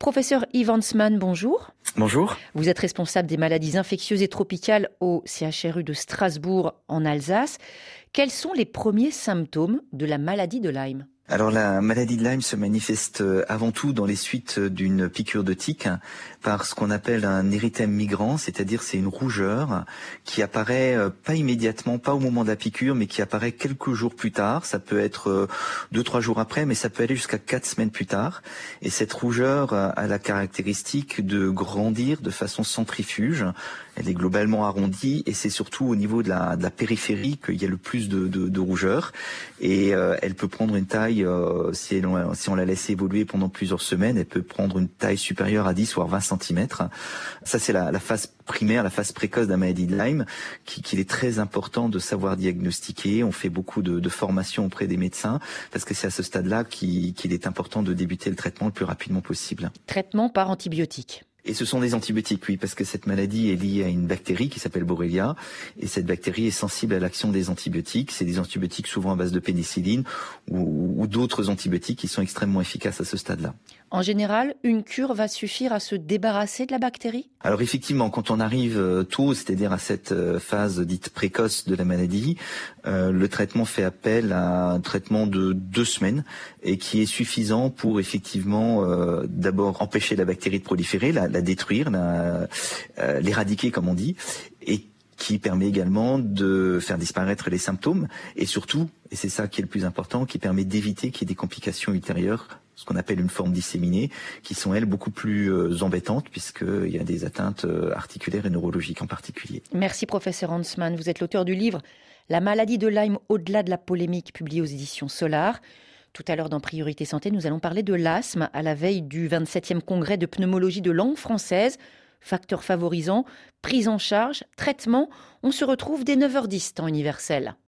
Professeur Yves Hansmann, bonjour. Bonjour. Vous êtes responsable des maladies infectieuses et tropicales au CHRU de Strasbourg en Alsace. Quels sont les premiers symptômes de la maladie de Lyme ? Alors la maladie de Lyme se manifeste avant tout dans les suites d'une piqûre de tique par ce qu'on appelle un érythème migrant, c'est-à-dire c'est une rougeur qui apparaît pas immédiatement, pas au moment de la piqûre, mais qui apparaît quelques jours plus tard. Ça peut être 2-3 jours après, mais ça peut aller jusqu'à 4 semaines plus tard. Et cette rougeur a la caractéristique de grandir de façon centrifuge. Elle est globalement arrondie et c'est surtout au niveau de la périphérie qu'il y a le plus de rougeur. Et elle peut prendre une taille, si on la laisse évoluer pendant plusieurs semaines, elle peut prendre une taille supérieure à 10 voire 20 cm. Ça c'est la phase primaire, la phase précoce de la maladie de Lyme, qu'il est très important de savoir diagnostiquer. On fait beaucoup de formations auprès des médecins parce que c'est à ce stade-là qu'il est important de débuter le traitement le plus rapidement possible. Traitement par antibiotiques. Et ce sont des antibiotiques, oui, parce que cette maladie est liée à une bactérie qui s'appelle Borrelia, et cette bactérie est sensible à l'action des antibiotiques. C'est des antibiotiques souvent à base de pénicilline ou d'autres antibiotiques qui sont extrêmement efficaces à ce stade-là. En général, une cure va suffire à se débarrasser de la bactérie ? Alors effectivement, quand on arrive tôt, c'est-à-dire à cette phase dite précoce de la maladie, le traitement fait appel à un traitement de 2 semaines et qui est suffisant pour effectivement d'abord empêcher la bactérie de proliférer, la détruire, l'éradiquer comme on dit, et qui permet également de faire disparaître les symptômes et surtout, et c'est ça qui est le plus important, qui permet d'éviter qu'il y ait des complications ultérieures, ce qu'on appelle une forme disséminée, qui sont elles beaucoup plus embêtantes puisqu'il y a des atteintes articulaires et neurologiques en particulier. Merci professeur Hansmann, vous êtes l'auteur du livre « La maladie de Lyme au-delà de la polémique » publié aux éditions Solar. Tout à l'heure dans Priorité Santé, nous allons parler de l'asthme à la veille du 27e congrès de pneumologie de langue française. Facteurs favorisants, prise en charge, traitement, on se retrouve dès 9h10 temps universel.